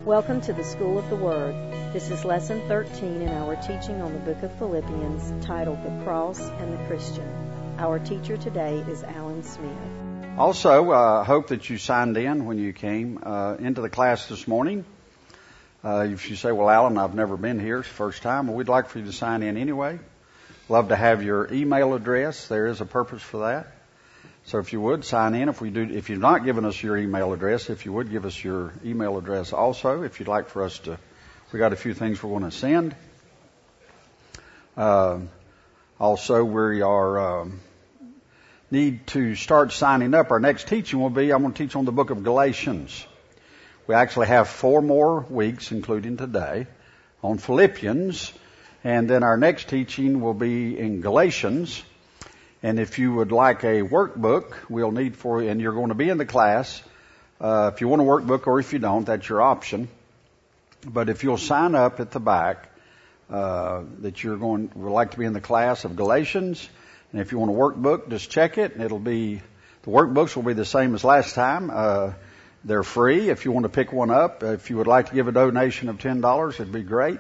Welcome to the School of the Word. This is Lesson 13 in our teaching on the book of Philippians, titled The Cross and the Christian. Our teacher today is Alan Smith. Also, hope that you signed in when you came into the class this morning. If you say, well, Alan, I've never been here, it's the first time, well, we'd like for you to sign in anyway. Love to have your email address. There is a purpose for that. So if you would, sign in. If you've not given us your email address, if you would give us your email address also, if you'd like for us to, we got a few things we want to send. Also, we are, need to start signing up. Our next teaching will be, I'm going to teach on the book of Galatians. We actually have 4 more weeks, including today, on Philippians. And then our next teaching will be in Galatians. And if you would like a workbook, we'll need for you, and you're going to be in the class. If you want a workbook or if you don't, that's your option. But if you'll sign up at the back, that would like to be in the class of Galatians. And if you want a workbook, just check it. And the workbooks will be the same as last time. They're free. If you want to pick one up, if you would like to give a donation of $10, it'd be great.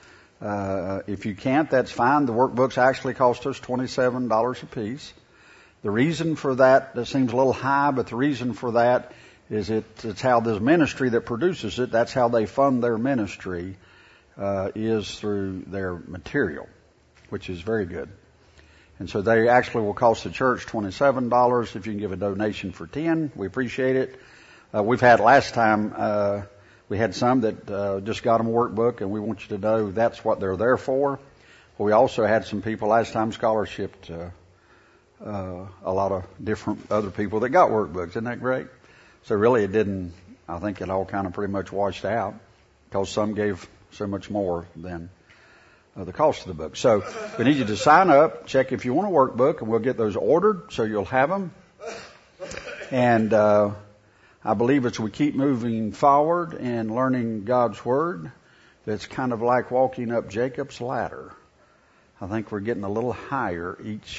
If you can't, that's fine. The workbooks actually cost us $27 a piece. The reason for that seems a little high, but the reason for that is it's how this ministry that produces it, that's how they fund their ministry, is through their material, which is very good. And so they actually will cost the church $27. If you can give a donation for $10, we appreciate it. We've had last time, we had some that just got them a workbook, and we want you to know that's what they're there for. But we also had some people last time scholarshiped a lot of different other people that got workbooks. Isn't that great? So really I think it all kind of pretty much washed out because some gave so much more than the cost of the book. So we need you to sign up, check if you want a workbook, and we'll get those ordered so you'll have them. And I believe as we keep moving forward and learning God's Word, it's kind of like walking up Jacob's ladder. I think we're getting a little higher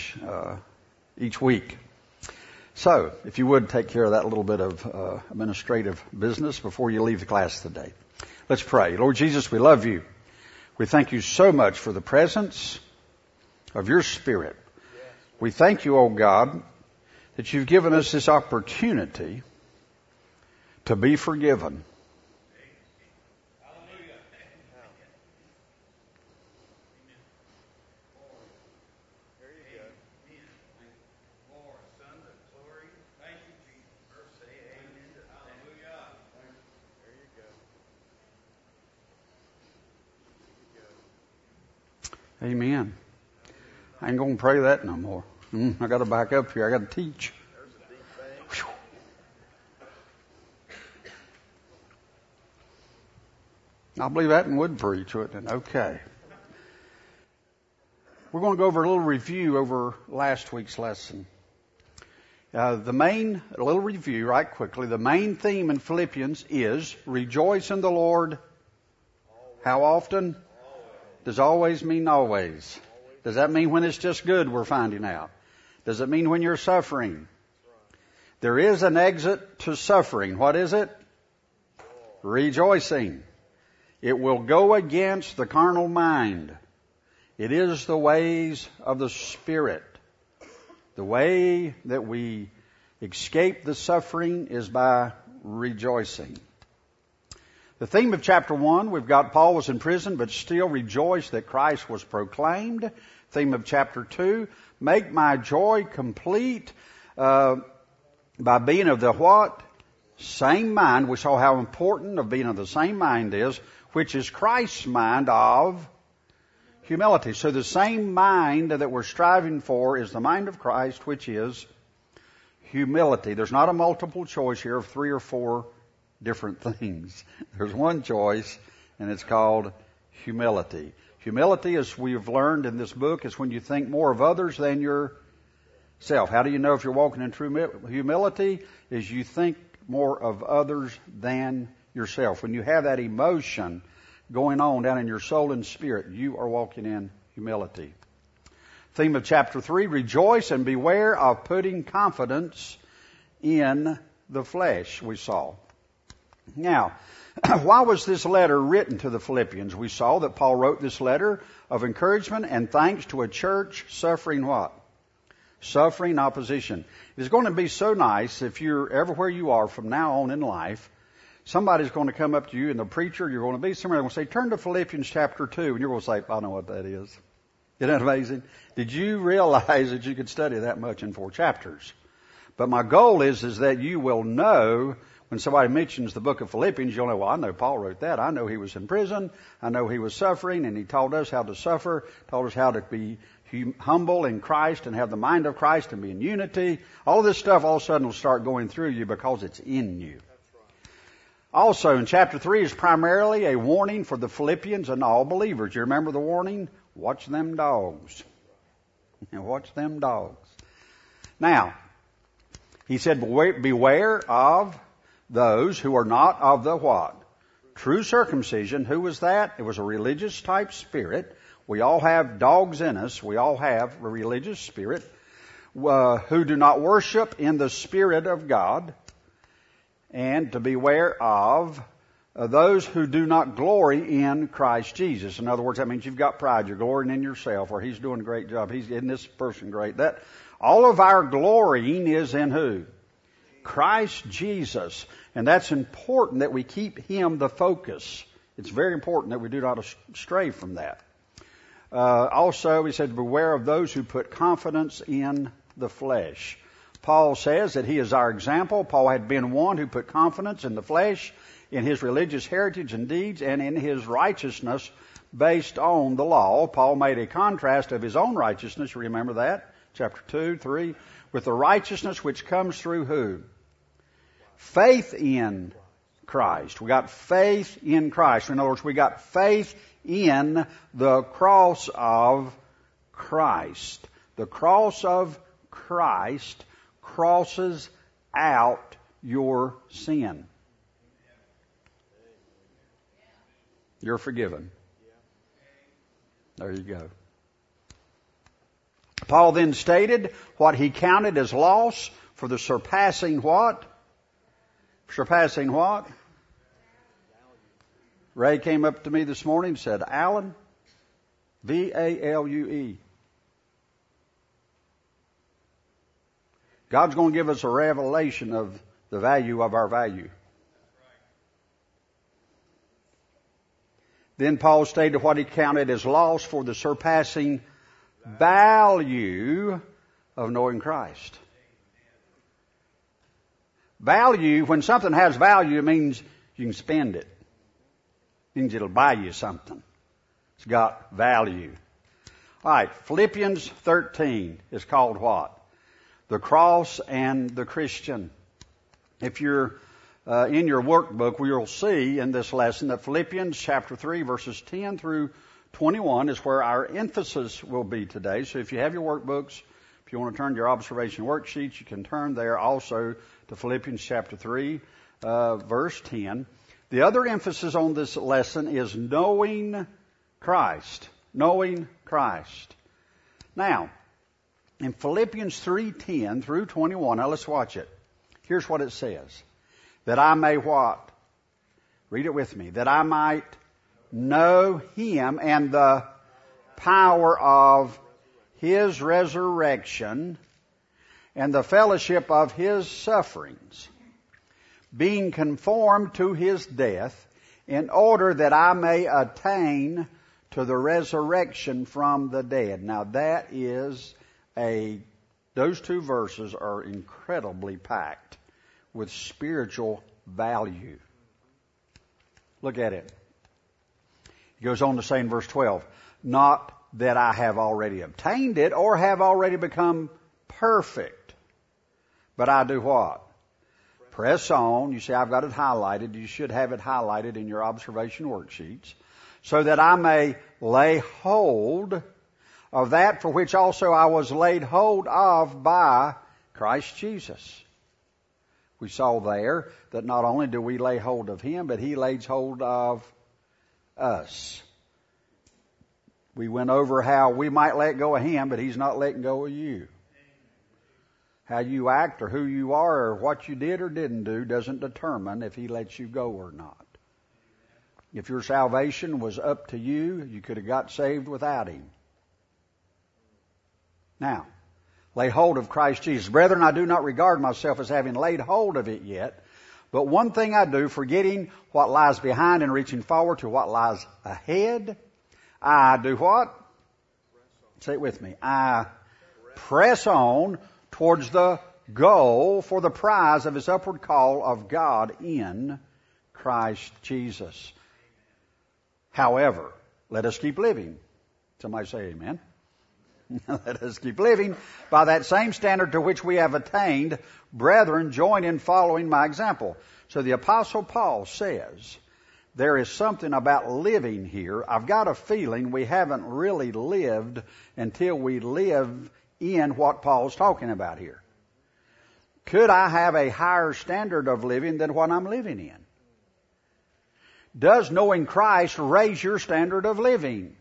each week. So, if you would take care of that little bit of administrative business before you leave the class today. Let's pray. Lord Jesus, we love you. We thank you so much for the presence of your Spirit. We thank you, oh God, that you've given us this opportunity to be forgiven. Amen. I ain't going to pray that no more. I got to back up here. I got to teach. I believe that and would preach, wouldn't it? Okay. We're going to go over a little review over last week's lesson. A little review right quickly. The main theme in Philippians is rejoice in the Lord. How often? Does always mean always? Does that mean when it's just good we're finding out? Does it mean when you're suffering? There is an exit to suffering. What is it? Rejoicing. It will go against the carnal mind. It is the ways of the Spirit. The way that we escape the suffering is by rejoicing. The theme of chapter 1, we've got Paul was in prison but still rejoiced that Christ was proclaimed. Theme of chapter 2, make my joy complete by being of the what? Same mind. We saw how important of being of the same mind is, which is Christ's mind of humility. So the same mind that we're striving for is the mind of Christ, which is humility. There's not a multiple choice here of 3 or 4 different things. There's one choice, and it's called humility. Humility, as we've learned in this book, is when you think more of others than yourself. How do you know if you're walking in true humility? Is you think more of others than yourself. When you have that emotion going on down in your soul and spirit, you are walking in humility. Theme of chapter 3, rejoice and beware of putting confidence in the flesh, we saw. Now, why was this letter written to the Philippians? We saw that Paul wrote this letter of encouragement and thanks to a church suffering what? Suffering opposition. It's going to be so nice if you're everywhere you are from now on in life, somebody's going to come up to you, and the preacher you're going to be somewhere, they're going to say, turn to Philippians chapter 2, and you're going to say, I know what that is. Isn't that amazing? Did you realize that you could study that much in 4 chapters? But my goal is that you will know when somebody mentions the book of Philippians, you'll know, well, I know Paul wrote that. I know he was in prison. I know he was suffering, and he taught us how to suffer, taught us how to be humble in Christ and have the mind of Christ and be in unity. All of this stuff all of a sudden will start going through you because it's in you. Also, in chapter 3 is primarily a warning for the Philippians and all believers. You remember the warning? Watch them dogs. Watch them dogs. Now, he said, beware of those who are not of the what? True circumcision. Who was that? It was a religious type spirit. We all have dogs in us. We all have a religious spirit who do not worship in the Spirit of God. And to beware of those who do not glory in Christ Jesus. In other words, that means you've got pride. You're glorying in yourself, or he's doing a great job. Isn't this person great? That all of our glorying is in who? Christ Jesus. And that's important that we keep him the focus. It's very important that we do not stray from that. Also, he said, beware of those who put confidence in the flesh. Paul says that he is our example. Paul had been one who put confidence in the flesh, in his religious heritage and deeds, and in his righteousness based on the law. Paul made a contrast of his own righteousness, you remember that? Chapter 2, 3, with the righteousness which comes through who? Faith in Christ. We got faith in Christ. In other words, we got faith in the cross of Christ. The cross of Christ crosses out your sin. You're forgiven. There you go. Paul then stated what he counted as loss for the surpassing what? Surpassing what? Ray came up to me this morning and said, Alan, V-A-L-U-E. God's going to give us a revelation of the value of our value. Then Paul stated what he counted as loss for the surpassing value of knowing Christ. Value, when something has value, it means you can spend it. It means it'll buy you something. It's got value. All right, Philippians 13 is called what? The cross and the Christian. If you're in your workbook, you'll see in this lesson that Philippians chapter 3 verses 10 through 21 is where our emphasis will be today. So if you have your workbooks, if you want to turn to your observation worksheets, you can turn there also to Philippians chapter 3, verse 10. The other emphasis on this lesson is knowing Christ. Knowing Christ. Now, in Philippians 3:10 through 21, now let's watch it. Here's what it says. That I may what? Read it with me. That I might know him and the power of his resurrection and the fellowship of his sufferings, being conformed to his death, in order that I may attain to the resurrection from the dead. Now that is those two verses are incredibly packed with spiritual value. Look at it. He goes on to say in verse 12, not that I have already obtained it or have already become perfect, but I do what? Press on. You see, I've got it highlighted. You should have it highlighted in your observation worksheets, so that I may lay hold of that for which also I was laid hold of by Christ Jesus. We saw there that not only do we lay hold of him, but he lays hold of us. We went over how we might let go of him, but he's not letting go of you. How you act or who you are or what you did or didn't do doesn't determine if He lets you go or not. If your salvation was up to you, you could have got saved without Him. Now, lay hold of Christ Jesus. Brethren, I do not regard myself as having laid hold of it yet, but one thing I do, forgetting what lies behind and reaching forward to what lies ahead, I do what? Say it with me. I press on towards the goal for the prize of His upward call of God in Christ Jesus. However, let us keep living. Somebody say amen. Let us keep living by that same standard to which we have attained. Brethren, join in following my example. So the Apostle Paul says, there is something about living here. I've got a feeling we haven't really lived until we live in what Paul's talking about here. Could I have a higher standard of living than what I'm living in? Does knowing Christ raise your standard of living?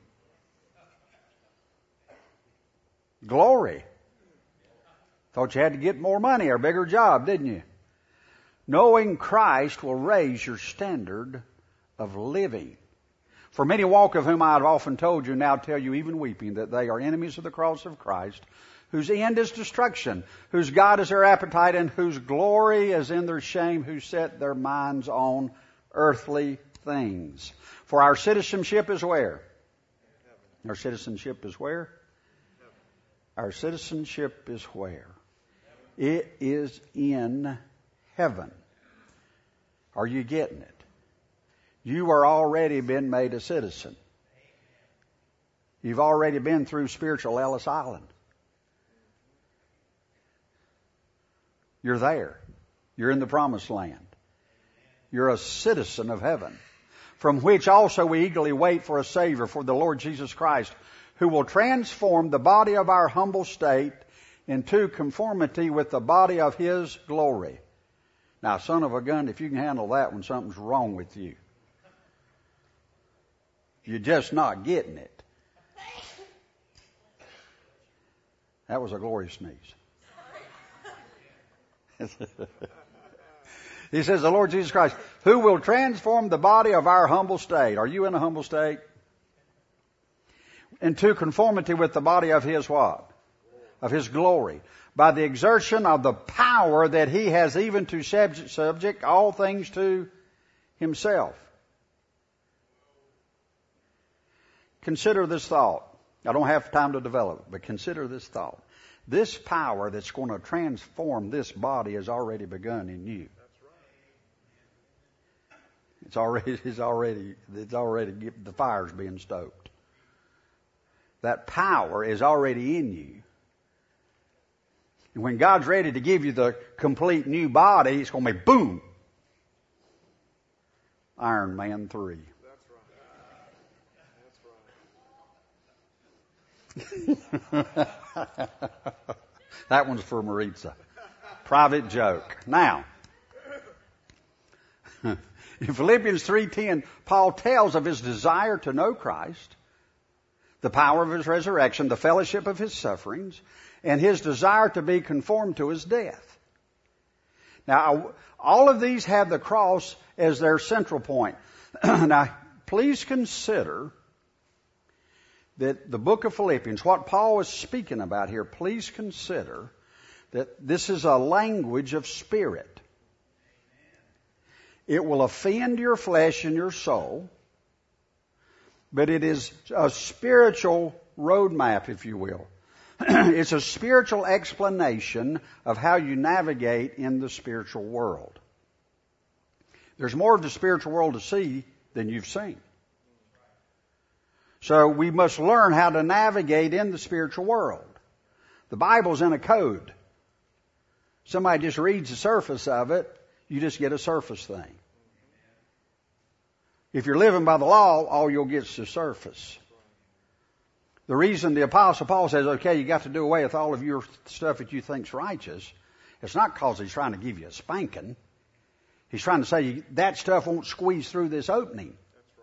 Glory. Thought you had to get more money or a bigger job, didn't you? Knowing Christ will raise your standard of living. For many walk, of whom I have often told you, now tell you even weeping, that they are enemies of the cross of Christ, whose end is destruction, whose God is their appetite, and whose glory is in their shame, who set their minds on earthly things. For our citizenship is where? Our citizenship is where? Our citizenship is where? It is in heaven. Are you getting it? You are already been made a citizen. You've already been through spiritual Ellis Island. You're there. You're in the promised land. You're a citizen of heaven, from which also we eagerly wait for a Savior, for the Lord Jesus Christ, who will transform the body of our humble state into conformity with the body of His glory. Now, son of a gun, if you can handle that when something's wrong with you, you're just not getting it. That was a glory sneeze. He says, the Lord Jesus Christ, who will transform the body of our humble state. Are you in a humble state? Into conformity with the body of His what? Of His glory. By the exertion of the power that He has even to subject all things to Himself. Consider this thought. I don't have time to develop it, but consider this thought. This power that's going to transform this body has already begun in you. It's already, the fire's being stoked. That power is already in you. And when God's ready to give you the complete new body, it's going to be boom. Iron Man 3. That one's for Maritza. Private joke. Now, in Philippians 3:10, Paul tells of his desire to know Christ, the power of His resurrection, the fellowship of His sufferings, and his desire to be conformed to His death. Now, all of these have the cross as their central point. Now, please consider that the book of Philippians, what Paul is speaking about here, please consider that this is a language of spirit. It will offend your flesh and your soul, but it is a spiritual roadmap, if you will. It's a spiritual explanation of how you navigate in the spiritual world. There's more of the spiritual world to see than you've seen. So we must learn how to navigate in the spiritual world. The Bible's in a code. Somebody just reads the surface of it, you just get a surface thing. If you're living by the law, all you'll get is the surface. The reason the Apostle Paul says, okay, you got to do away with all of your stuff that you think's righteous, it's not because he's trying to give you a spanking. He's trying to say that stuff won't squeeze through this opening.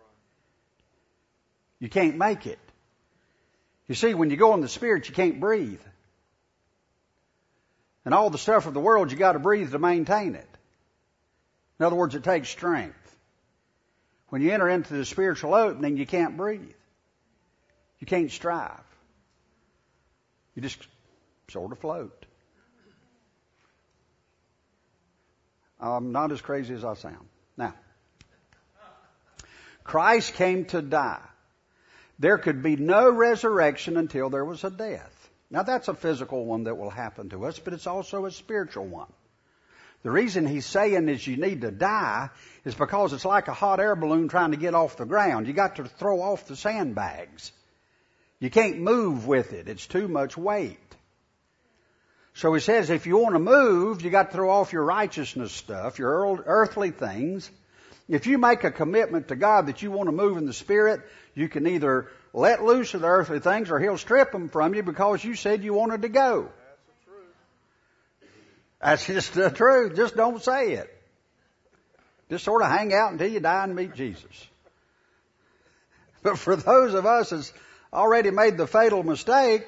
You can't make it. You see, when you go in the Spirit, you can't breathe. And all the stuff of the world, you got to breathe to maintain it. In other words, it takes strength. When you enter into the spiritual opening, you can't breathe. You can't strive. You just sort of float. I'm not as crazy as I sound. Now, Christ came to die. There could be no resurrection until there was a death. Now, that's a physical one that will happen to us, but it's also a spiritual one. The reason he's saying is you need to die is because it's like a hot air balloon trying to get off the ground. You got to throw off the sandbags. You can't move with it. It's too much weight. So he says if you want to move, you got to throw off your righteousness stuff, your earthly things. If you make a commitment to God that you want to move in the Spirit, you can either let loose of the earthly things or He'll strip them from you because you said you wanted to go. That's just the truth. Just don't say it. Just sort of hang out until you die and meet Jesus. But for those of us that's already made the fatal mistake,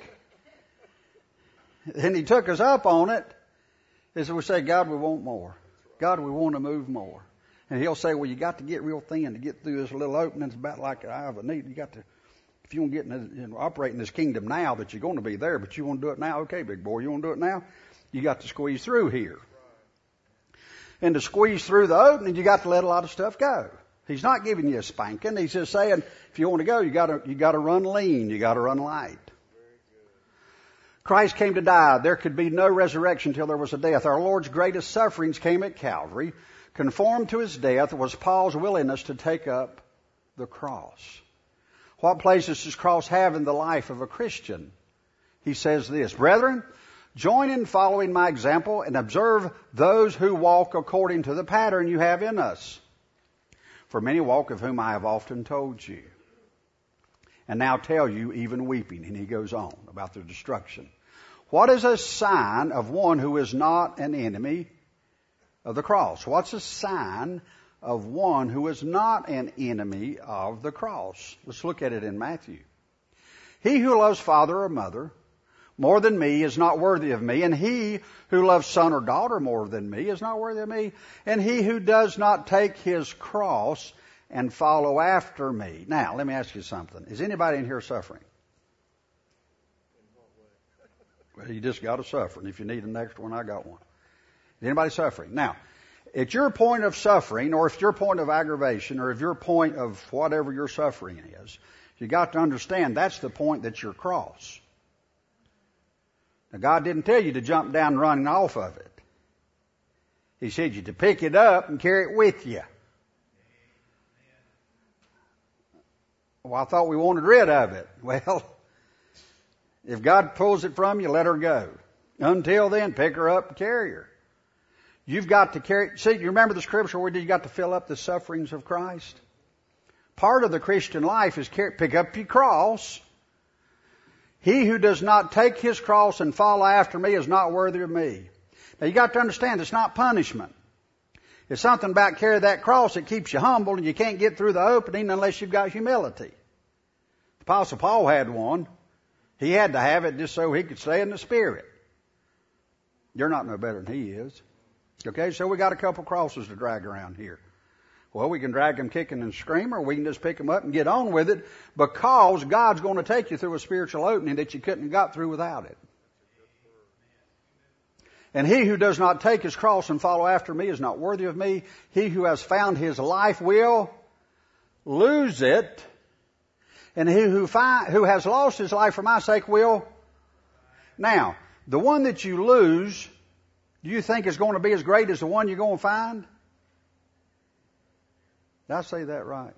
and He took us up on it, is we say, God, we want more. God, we want to move more. And He'll say, well, you got to get real thin to get through this little opening. It's about like the eye of a needle. You got to, if you want to get operate in this kingdom now, that you're going to be there, but you want to do it now, okay, big boy, you want to do it now? You got to squeeze through here. And to squeeze through the opening, you got to let a lot of stuff go. He's not giving you a spanking. He's just saying, if you want to go, you got to run lean. You got to run light. Christ came to die. There could be no resurrection till there was a death. Our Lord's greatest sufferings came at Calvary. Conformed to His death was Paul's willingness to take up the cross. What place does this cross have in the life of a Christian? He says this, brethren, join in following my example and observe those who walk according to the pattern you have in us. For many walk, of whom I have often told you. And now tell you, even weeping. And he goes on about their destruction. What is a sign of one who is not an enemy of the cross? What's a sign of one who is not an enemy of the cross? Let's look at it in Matthew. He who loves father or mother more than me is not worthy of me, and he who loves son or daughter more than me is not worthy of me, and he who does not take his cross and follow after me. Now, let me ask you something. Is anybody in here suffering? Well, you just got to suffer, and if you need the next one, I got one. Is anybody suffering? Now, at your point of suffering, or if your point of aggravation, or if your point of whatever your suffering is, you got to understand that's the point that's your cross. Now, God didn't tell you to jump down and run off of it. He said you to pick it up and carry it with you. Well, I thought we wanted rid of it. Well, if God pulls it from you, let her go. Until then, pick her up and carry her. You've got to carry. See, you remember the scripture where you got to fill up the sufferings of Christ? Part of the Christian life is pick up your cross. He who does not take his cross and follow after me is not worthy of me. Now you got to understand, it's not punishment. It's something about carrying that cross that keeps you humble, and you can't get through the opening unless you've got humility. The Apostle Paul had one. He had to have it just so he could stay in the Spirit. You're not no better than he is. Okay, so we got a couple crosses to drag around here. Well, we can drag them kicking and screaming, or we can just pick them up and get on with it, because God's going to take you through a spiritual opening that you couldn't have got through without it. And he who does not take his cross and follow after me is not worthy of me. He who has found his life will lose it. And he who has lost his life for my sake will. Now, the one that you lose, do you think is going to be as great as the one you're going to find? Did I say that right?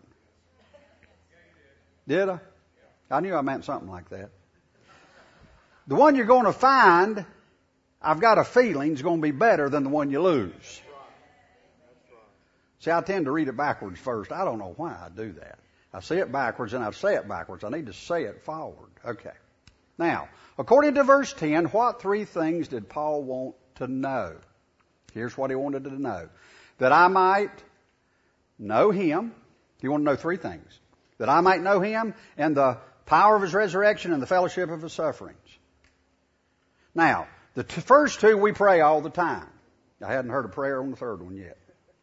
Did I? I knew I meant something like that. The one you're going to find, I've got a feeling, is going to be better than the one you lose. See, I tend to read it backwards first. I don't know why I do that. I say it backwards and I say it backwards. I need to say it forward. Okay. Now, according to verse 10, what three things did Paul want to know? Here's what he wanted to know. That I might know him. You want to know three things. That I might know him and the power of his resurrection and the fellowship of his sufferings. Now, The first two we pray all the time. I hadn't heard a prayer on the third one yet.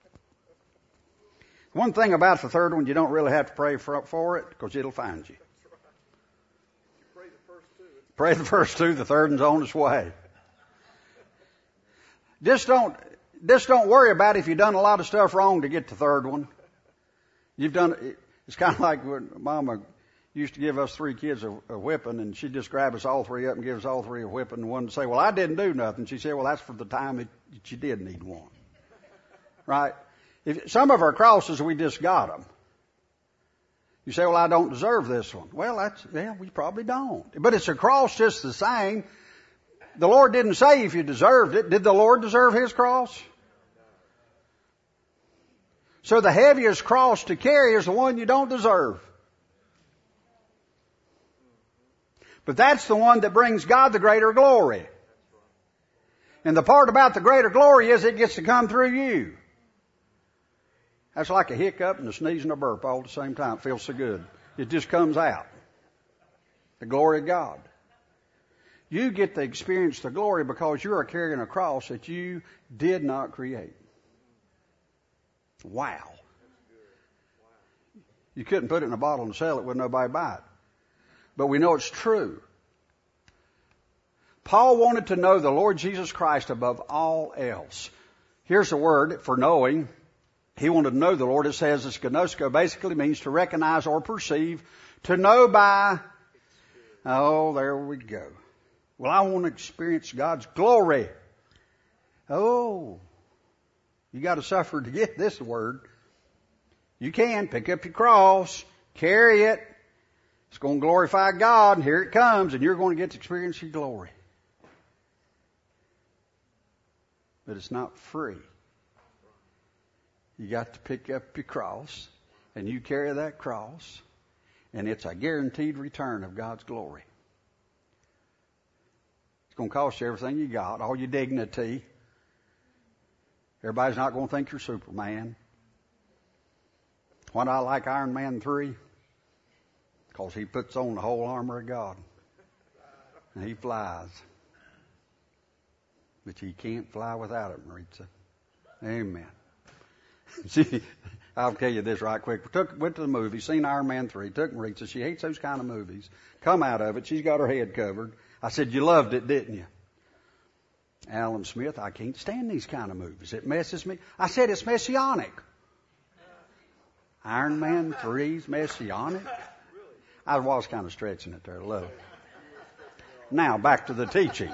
One thing about the third one, you don't really have to pray for it because it'll find you. Pray the first two, the third one's on its way. Just don't worry about if you've done a lot of stuff wrong to get the third one. It's kind of like when Mama used to give us 3 kids a whipping, and she'd just grab us all 3 up and give us all 3 a whipping, and one would say, well, I didn't do nothing. She said, well, that's for the time that you did need one. Right? Some of our crosses, we just got them. You say, well, I don't deserve this one. Well, we probably don't. But it's a cross just the same. The Lord didn't say if you deserved it. Did the Lord deserve His cross? So the heaviest cross to carry is the one you don't deserve. But that's the one that brings God the greater glory. And the part about the greater glory is it gets to come through you. That's like a hiccup and a sneeze and a burp all at the same time. It feels so good. It just comes out. The glory of God. You get to experience the glory because you are carrying a cross that you did not create. Wow. You couldn't put it in a bottle and sell it, wouldn't nobody buy it. But we know it's true. Paul wanted to know the Lord Jesus Christ above all else. Here's the word for knowing. He wanted to know the Lord. It says it's gnosko, basically means to recognize or perceive, to know by, oh, there we go. Well, I want to experience God's glory. Oh, you got to suffer to get this word. You can pick up your cross, carry it. It's going to glorify God, and here it comes, and you're going to get to experience His glory. But it's not free. You got to pick up your cross, and you carry that cross, and it's a guaranteed return of God's glory. It's going to cost you everything you got, all your dignity. Everybody's not going to think you're Superman. Why do I like Iron Man 3? Because he puts on the whole armor of God. And he flies. But you can't fly without it, Maritza. Amen. See, I'll tell you this right quick. Went to the movie, seen Iron Man 3, took Maritza. She hates those kind of movies. Come out of it. She's got her head covered. I said, you loved it, didn't you? Alan Smith, I can't stand these kind of movies. It messes me. I said, it's messianic. Iron Man 3's messianic? I was kind of stretching it there a little. Now, back to the teaching.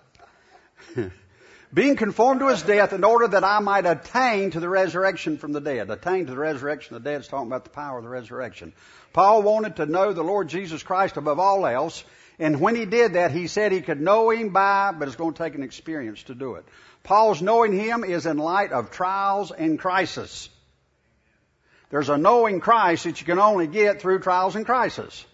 Being conformed to His death in order that I might attain to the resurrection from the dead. Attain to the resurrection of the dead is talking about the power of the resurrection. Paul wanted to know the Lord Jesus Christ above all else. And when he did that, he said he could know Him but it's going to take an experience to do it. Paul's knowing Him is in light of trials and crisis. There's a knowing Christ that you can only get through trials and crisis.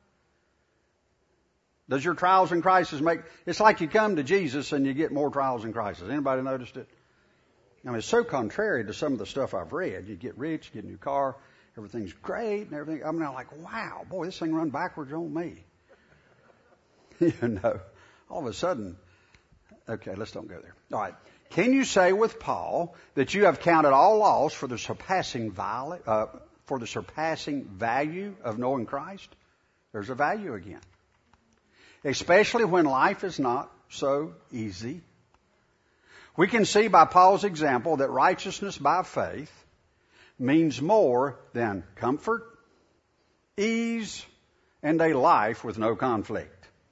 Does your trials and crises it's like you come to Jesus and you get more trials and crises. Anybody noticed it? I mean, it's so contrary to some of the stuff I've read. You get rich, get a new car, everything's great and everything. I mean, I'm like, wow, boy, this thing run backwards on me. You know, all of a sudden, okay, let's don't go there. All right. Can you say with Paul that you have counted all loss for the surpassing value of knowing Christ? There's a value again. Especially when life is not so easy. We can see by Paul's example that righteousness by faith means more than comfort, ease, and a life with no conflict.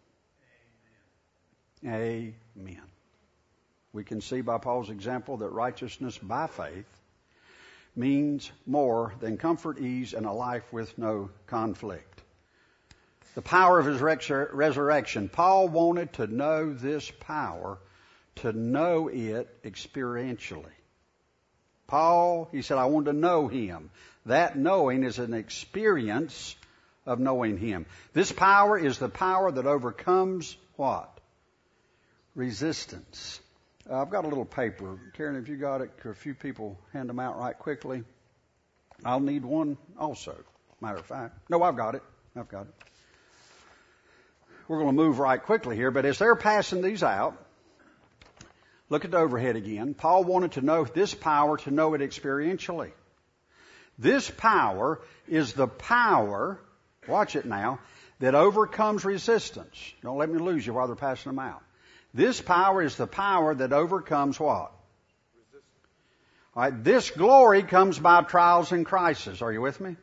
Amen. We can see by Paul's example that righteousness by faith means more than comfort, ease, and a life with no conflict. The power of His resurrection. Paul wanted to know this power, to know it experientially. Paul, he said, I want to know Him. That knowing is an experience of knowing Him. This power is the power that overcomes what? Resistance. I've got a little paper. Karen, if you got it, could a few people hand them out right quickly? I'll need one also, matter of fact. No, I've got it. We're going to move right quickly here, but as they're passing these out, Look at the overhead again. Paul wanted to know this power, to know it experientially. This power is the power, watch it now, that overcomes resistance. Don't let me lose you while they're passing them out. This power is the power that overcomes what? Resistance. All right, this glory comes by trials and crises. Are you with me?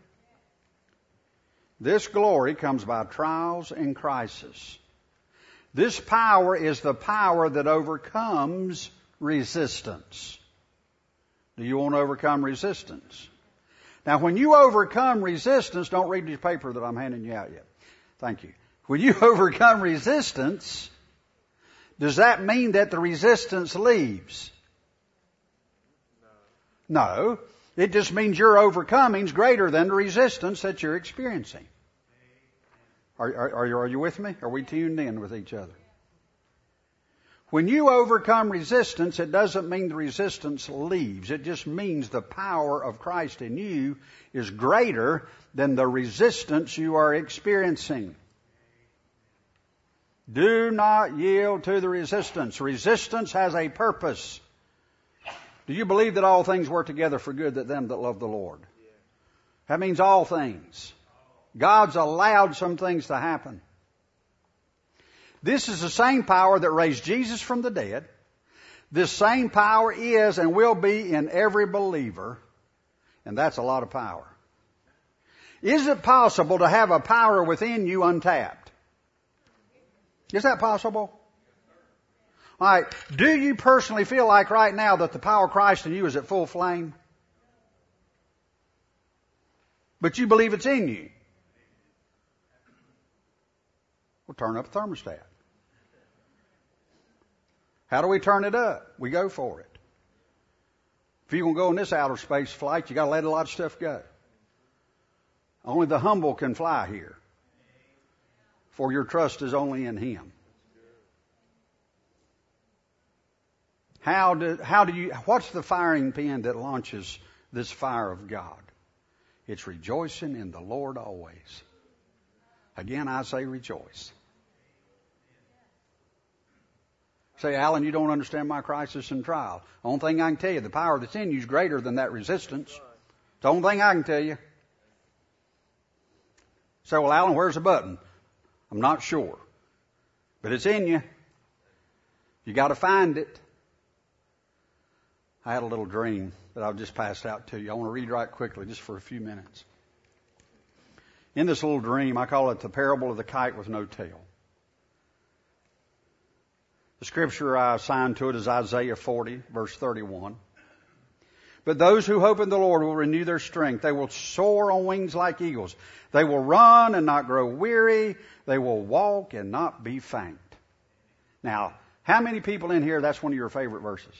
This glory comes by trials and crises. This power is the power that overcomes resistance. Do you want to overcome resistance? Now, when you overcome resistance, don't read the paper that I'm handing you out yet. Thank you. When you overcome resistance, does that mean that the resistance leaves? No. It just means your overcoming is greater than the resistance that you're experiencing. Are you with me? Are we tuned in with each other? When you overcome resistance, it doesn't mean the resistance leaves. It just means the power of Christ in you is greater than the resistance you are experiencing. Do not yield to the resistance. Resistance has a purpose. Do you believe that all things work together for good to them that love the Lord? That means all things. God's allowed some things to happen. This is the same power that raised Jesus from the dead. This same power is and will be in every believer. And that's a lot of power. Is it possible to have a power within you untapped? Is that possible? All right. Do you personally feel like right now that the power of Christ in you is at full flame? But you believe it's in you. We'll turn up the thermostat. How do we turn it up? We go for it. If you're going to go on this outer space flight, you got to let a lot of stuff go. Only the humble can fly here. For your trust is only in Him. What's the firing pin that launches this fire of God? It's rejoicing in the Lord always. Again, I say rejoice. Say, Alan, you don't understand my crisis and trial. The only thing I can tell you, the power that's in you is greater than that resistance. It's the only thing I can tell you. Say, well, Alan, where's the button? I'm not sure. But it's in you. You got to find it. I had a little dream that I've just passed out to you. I want to read right quickly, just for a few minutes. In this little dream, I call it the parable of the kite with no tail. The scripture I assigned to it is Isaiah 40, verse 31. But those who hope in the Lord will renew their strength. They will soar on wings like eagles. They will run and not grow weary. They will walk and not be faint. Now, how many people in here, that's one of your favorite verses?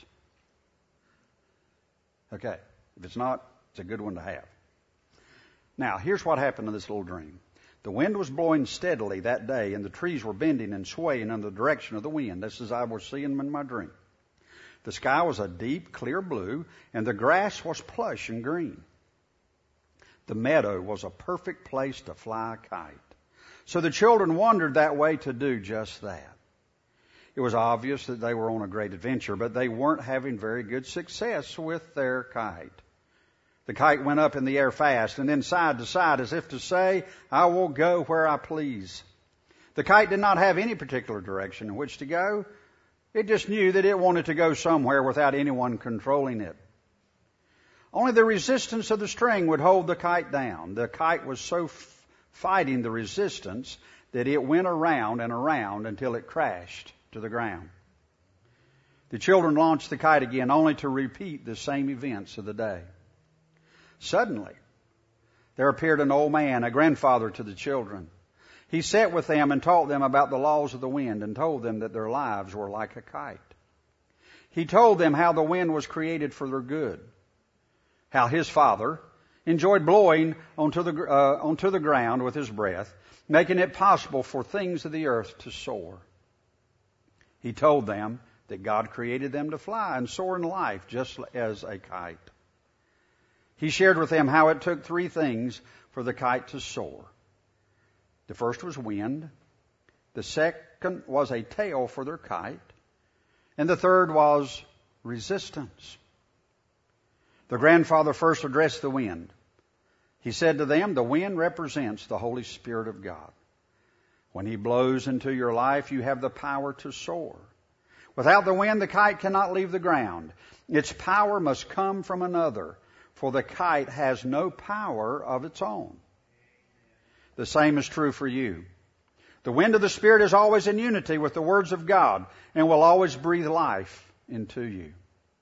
Okay. If it's not, it's a good one to have. Now, here's what happened in this little dream. The wind was blowing steadily that day, and the trees were bending and swaying in the direction of the wind. This is I was seeing in my dream. The sky was a deep, clear blue, and the grass was plush and green. The meadow was a perfect place to fly a kite. So the children wandered that way to do just that. It was obvious that they were on a great adventure, but they weren't having very good success with their kite. The kite went up in the air fast and then side to side as if to say, I will go where I please. The kite did not have any particular direction in which to go. It just knew that it wanted to go somewhere without anyone controlling it. Only the resistance of the string would hold the kite down. The kite was so fighting the resistance that it went around and around until it crashed to the ground. The children launched the kite again, only to repeat the same events of the day. Suddenly, there appeared an old man, a grandfather to the children. He sat with them and taught them about the laws of the wind and told them that their lives were like a kite. He told them how the wind was created for their good, how his father enjoyed blowing onto the ground with his breath, making it possible for things of the earth to soar. He told them that God created them to fly and soar in life just as a kite. He shared with them how it took three things for the kite to soar. The first was wind. The second was a tail for their kite. And the third was resistance. The grandfather first addressed the wind. He said to them, the wind represents the Holy Spirit of God. When He blows into your life, you have the power to soar. Without the wind, the kite cannot leave the ground. Its power must come from another, for the kite has no power of its own. The same is true for you. The wind of the Spirit is always in unity with the words of God and will always breathe life into you.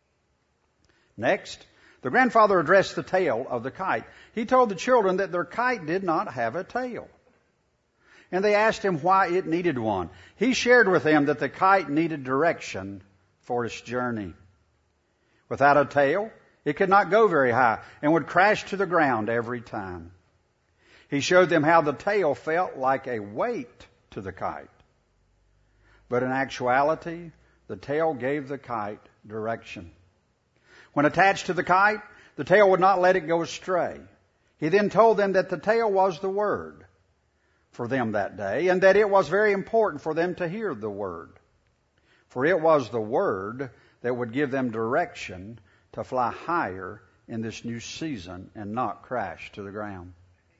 Next, the grandfather addressed the tail of the kite. He told the children that their kite did not have a tail. And they asked him why it needed one. He shared with them that the kite needed direction for its journey. Without a tail, it could not go very high and would crash to the ground every time. He showed them how the tail felt like a weight to the kite. But in actuality, the tail gave the kite direction. When attached to the kite, the tail would not let it go astray. He then told them that the tail was the Word for them that day, and that it was very important for them to hear the Word. For it was the Word that would give them direction to fly higher in this new season and not crash to the ground.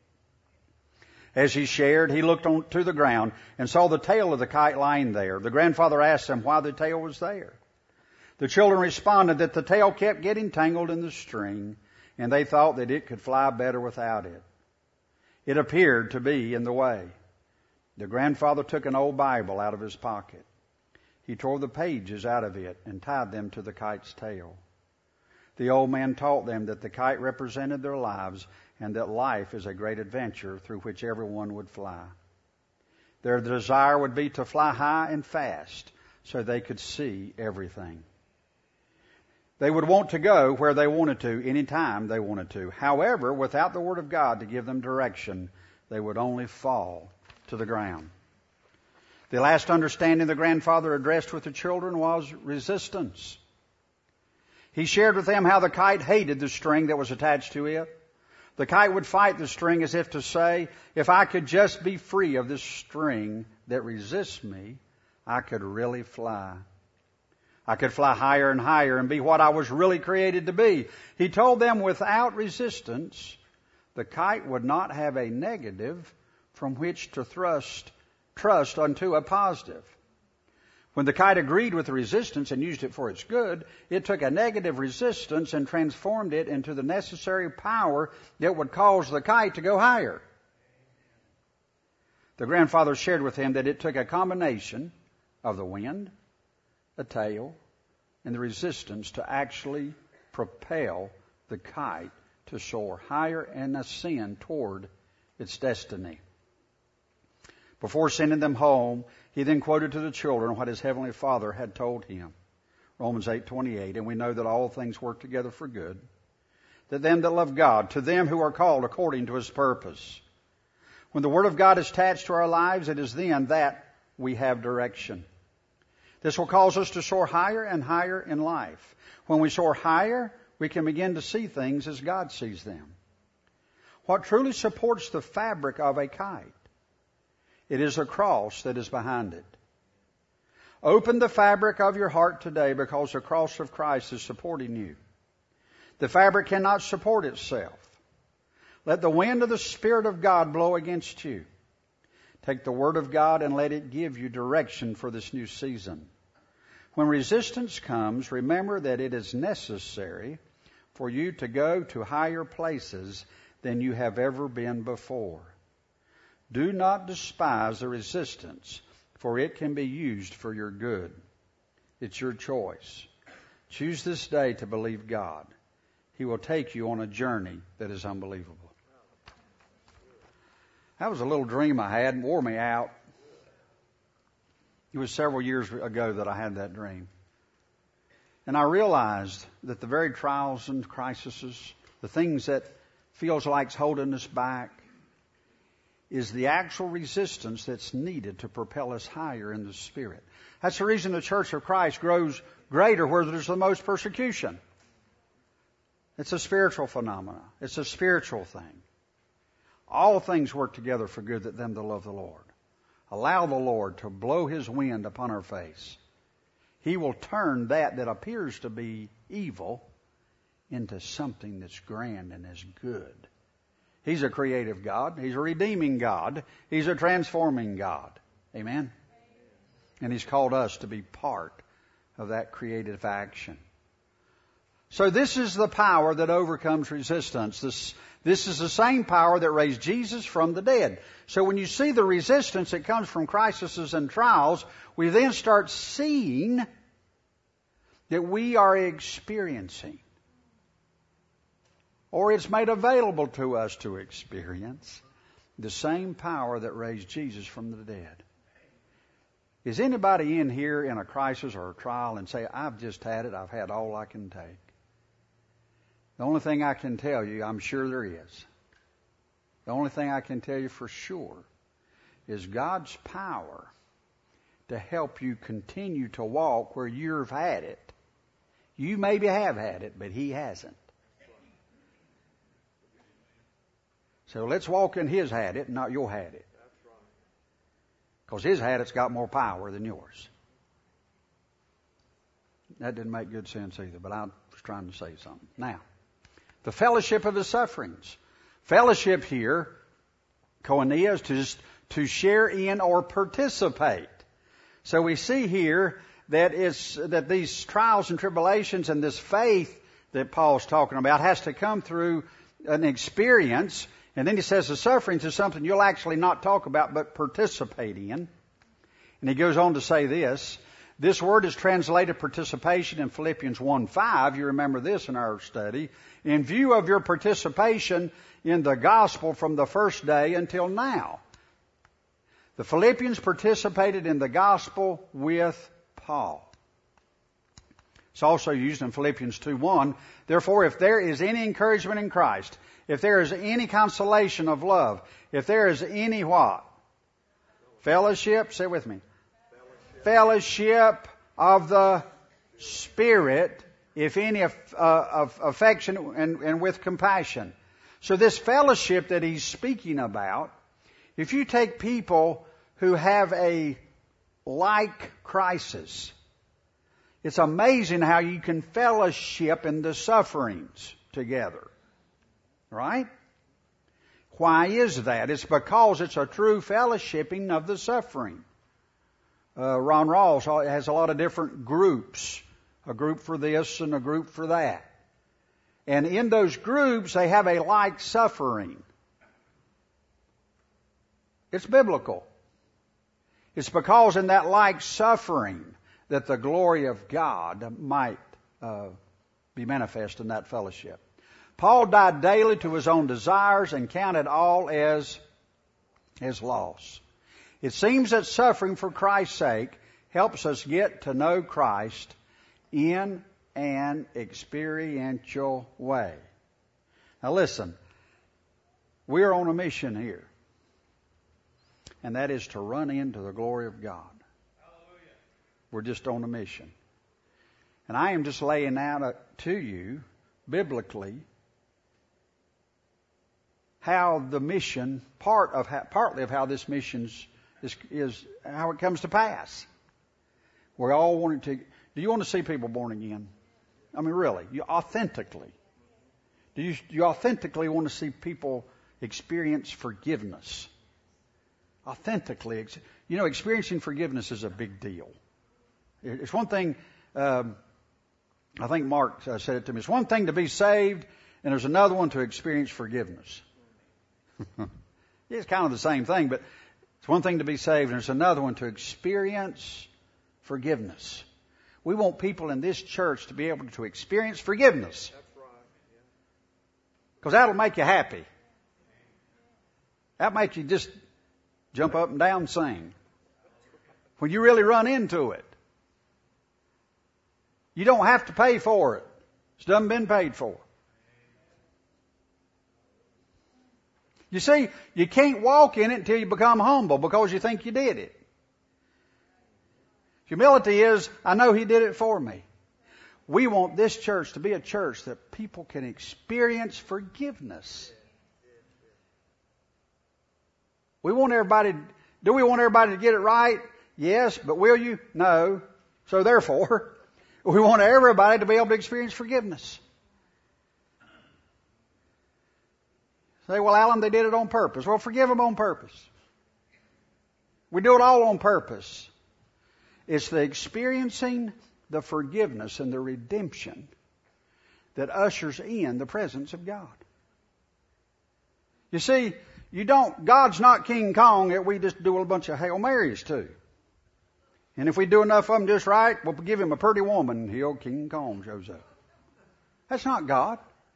As he shared, he looked to the ground and saw the tail of the kite lying there. The grandfather asked him why the tail was there. The children responded that the tail kept getting tangled in the string, and they thought that it could fly better without it. It appeared to be in the way. The grandfather took an old Bible out of his pocket. He tore the pages out of it and tied them to the kite's tail. The old man taught them that the kite represented their lives and that life is a great adventure through which everyone would fly. Their desire would be to fly high and fast so they could see everything. They would want to go where they wanted to, anytime they wanted to. However, without the Word of God to give them direction, they would only fall to the ground. The last understanding the grandfather addressed with the children was resistance. He shared with them how the kite hated the string that was attached to it. The kite would fight the string as if to say, if I could just be free of this string that resists me, I could really fly. I could fly higher and higher and be what I was really created to be. He told them without resistance, the kite would not have a negative from which to trust unto a positive. When the kite agreed with the resistance and used it for its good, it took a negative resistance and transformed it into the necessary power that would cause the kite to go higher. The grandfather shared with him that it took a combination of the wind, the tail, and the resistance to actually propel the kite to soar higher and ascend toward its destiny. Before sending them home, he then quoted to the children what his heavenly Father had told him. Romans 8:28, and we know that all things work together for good, that them that love God, to them who are called according to His purpose. When the Word of God is attached to our lives, it is then that we have direction. This will cause us to soar higher and higher in life. When we soar higher, we can begin to see things as God sees them. What truly supports the fabric of a kite? It is a cross that is behind it. Open the fabric of your heart today because the cross of Christ is supporting you. The fabric cannot support itself. Let the wind of the Spirit of God blow against you. Take the Word of God and let it give you direction for this new season. When resistance comes, remember that it is necessary for you to go to higher places than you have ever been before. Do not despise the resistance, for it can be used for your good. It's your choice. Choose this day to believe God. He will take you on a journey that is unbelievable. That was a little dream I had and wore me out. It was several years ago that I had that dream. And I realized that the very trials and crises, the things that feels like holding us back, is the actual resistance that's needed to propel us higher in the Spirit. That's the reason the Church of Christ grows greater where there's the most persecution. It's a spiritual phenomenon. It's a spiritual thing. All things work together for good that them that love the Lord. Allow the Lord to blow His wind upon our face. He will turn that appears to be evil into something that's grand and is good. He's a creative God. He's a redeeming God. He's a transforming God. Amen? And He's called us to be part of that creative action. So this is the power that overcomes resistance. This is the same power that raised Jesus from the dead. So when you see the resistance that comes from crises and trials, we then start seeing that we are experiencing, or it's made available to us to experience, the same power that raised Jesus from the dead. Is anybody in here in a crisis or a trial and say, I've just had it, I've had all I can take? The only thing I can tell you, I'm sure there is. The only thing I can tell you for sure is God's power to help you continue to walk where you've had it. You maybe have had it, but He hasn't. So let's walk in His had it, not your had it. Because His had it's got more power than yours. That didn't make good sense either, but I was trying to say something. Now, the fellowship of His sufferings. Fellowship here, koinonia, is to share in or participate. So we see here that these trials and tribulations and this faith that Paul's talking about has to come through an experience. And then he says the sufferings is something you'll actually not talk about but participate in. And he goes on to say this. This word is translated participation in Philippians 1:5. You remember this in our study. In view of your participation in the gospel from the first day until now. The Philippians participated in the gospel with Paul. It's also used in Philippians 2:1. Therefore, if there is any encouragement in Christ, if there is any consolation of love, if there is any what? Fellowship, say it with me. Fellowship of the Spirit, if any of affection and with compassion. So this fellowship that he's speaking about, if you take people who have a like crisis, it's amazing how you can fellowship in the sufferings together. Right? Why is that? It's because it's a true fellowshipping of the suffering. Ron Rawls has a lot of different groups. A group for this and a group for that. And in those groups, they have a like suffering. It's biblical. It's because in that like suffering that the glory of God might be manifest in that fellowship. Paul died daily to his own desires and counted all as loss. It seems that suffering for Christ's sake helps us get to know Christ in an experiential way. Now listen, we're on a mission here. And that is to run into the glory of God. Hallelujah. We're just on a mission. And I am just laying out to you, biblically, how the mission, partly of how this mission is how it comes to pass. We all want to. Do you want to see people born again? I mean, really, you authentically. Do you authentically want to see people experience forgiveness? Authentically, experiencing forgiveness is a big deal. It's one thing. I think Mark said it to me. It's one thing to be saved, and there's another one to experience forgiveness. It's kind of the same thing, but it's one thing to be saved, and there's another one to experience forgiveness. We want people in this church to be able to experience forgiveness. That's right. Because that'll make you happy. That'll make you just jump up and down and sing. When you really run into it. You don't have to pay for it. It's done been paid for. You see, you can't walk in it until you become humble because you think you did it. Humility is, I know He did it for me. We want this church to be a church that people can experience forgiveness. Do we want everybody to get it right? Yes, but will you? No. So therefore, we want everybody to be able to experience forgiveness. Say, well, Alan, they did it on purpose. Well, forgive them on purpose. We do it all on purpose. It's the experiencing the forgiveness and the redemption that ushers in the presence of God. You see, God's not King Kong that we just do a bunch of Hail Marys to. And if we do enough of them just right, we'll give him a pretty woman, and King Kong shows up. That's not God.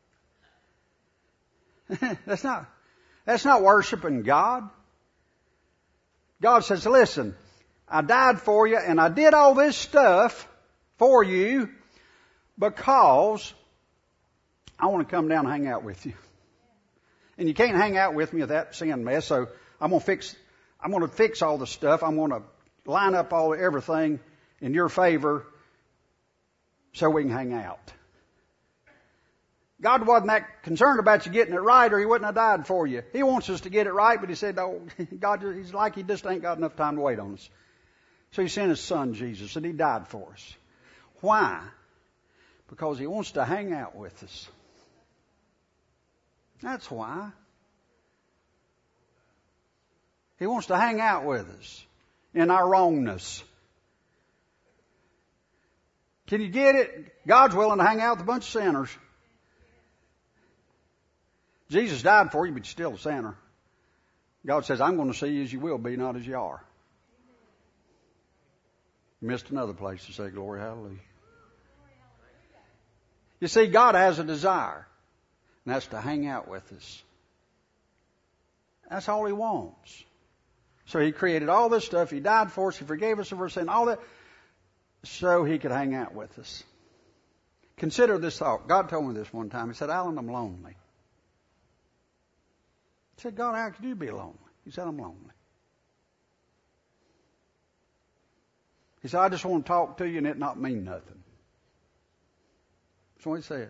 That's not worshiping God. God says, listen, I died for you and I did all this stuff for you because I want to come down and hang out with you. And you can't hang out with me with that sin mess, so I'm going to fix all the stuff. I'm going to line up everything in your favor so we can hang out. God wasn't that concerned about you getting it right, or he wouldn't have died for you. He wants us to get it right, but he said, "Oh, God, he's like he just ain't got enough time to wait on us." So he sent his son Jesus, and he died for us. Why? Because he wants to hang out with us. That's why. He wants to hang out with us in our wrongness. Can you get it? God's willing to hang out with a bunch of sinners. Jesus died for you, but you're still a sinner. God says, I'm going to see you as you will be, not as you are. You missed another place to say glory, hallelujah. You see, God has a desire, and that's to hang out with us. That's all he wants. So he created all this stuff. He died for us. He forgave us of our sin, all that, so he could hang out with us. Consider this thought. God told me this one time. He said, Alan, I'm lonely. I said, God, how could you be lonely? He said, I'm lonely. He said, I just want to talk to you and it not mean nothing. That's what he said.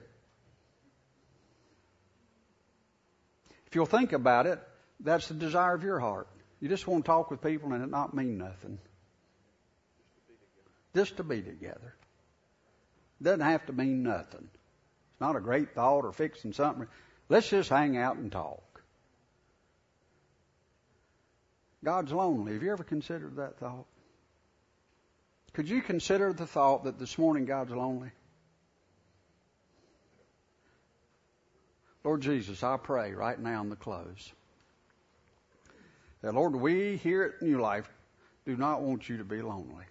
If you'll think about it, that's the desire of your heart. You just want to talk with people and it not mean nothing. Just to be together. Doesn't have to mean nothing. It's not a great thought or fixing something. Let's just hang out and talk. God's lonely. Have you ever considered that thought? Could you consider the thought that this morning God's lonely? Lord Jesus, I pray right now in the close that, Lord, we here at New Life do not want you to be lonely.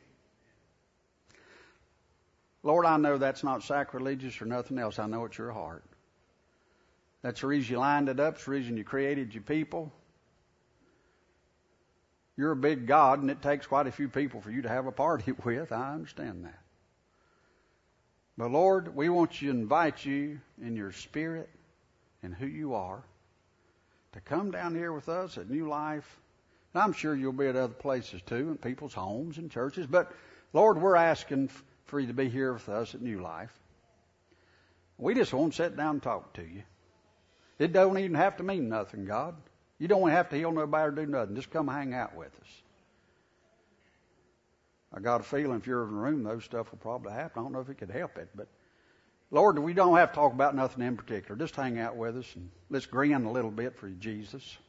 Lord, I know that's not sacrilegious or nothing else. I know it's your heart. That's the reason you lined it up. It's the reason you created your people. You're a big God, and it takes quite a few people for you to have a party with. I understand that. But Lord, we want to invite you in your spirit and who you are to come down here with us at New Life. And I'm sure you'll be at other places too, in people's homes and churches. But Lord, we're asking for you to be here with us at New Life. We just want to sit down and talk to you. It don't even have to mean nothing, God. You don't have to heal nobody or do nothing. Just come hang out with us. I got a feeling if you're in the room, those stuff will probably happen. I don't know if it could help it, but Lord, we don't have to talk about nothing in particular. Just hang out with us and let's grin a little bit for Jesus.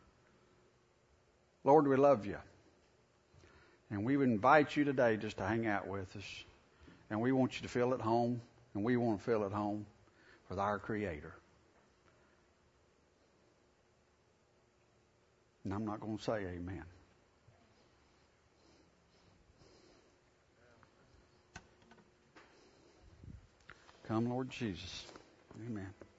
Lord, we love you. And we would invite you today just to hang out with us. And we want you to feel at home, and we want to feel at home with our Creator. And I'm not going to say amen. Come, Lord Jesus. Amen.